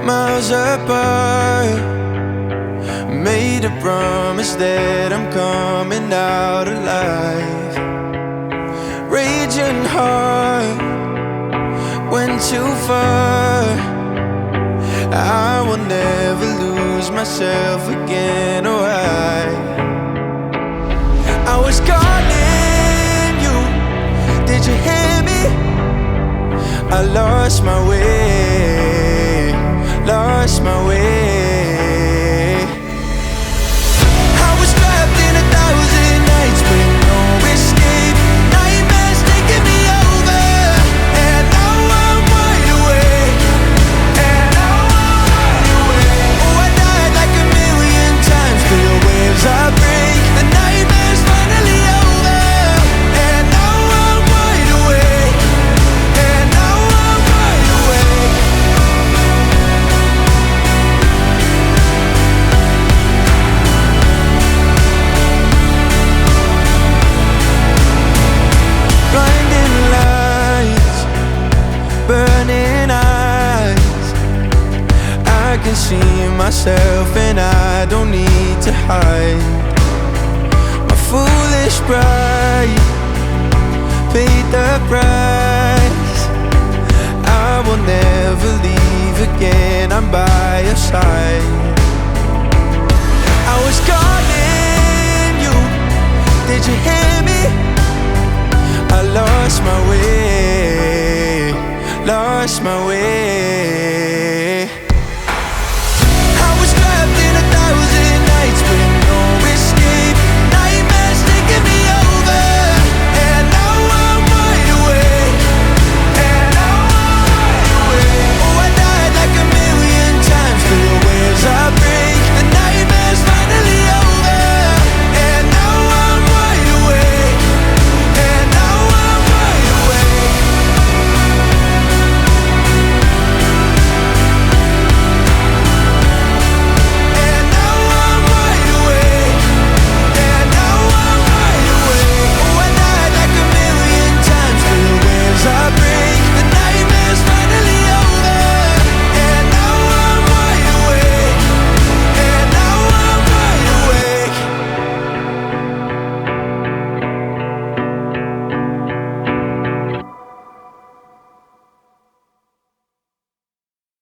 miles apart. Made a promise that I'm coming out alive. Raging heart went too far. I will never lose myself again, or I was calling you, did you hear me? I lost my way, lost my way. I was trapped in 1,000 nights with no escape. Nightmares taking me over, and now I'm wide awake. And now I'm wide awake. Oh, I died like 1,000,000 times through the waves I break. The nightmare's finally over, and now I'm wide awake. And now I'm wide awake. Blinding lights, burning eyes. I can see myself and I don't need to hide. My foolish pride paid the price. I will never leave again, I'm by your side. I was calling you, did you hear me? I lost my way, lost my way.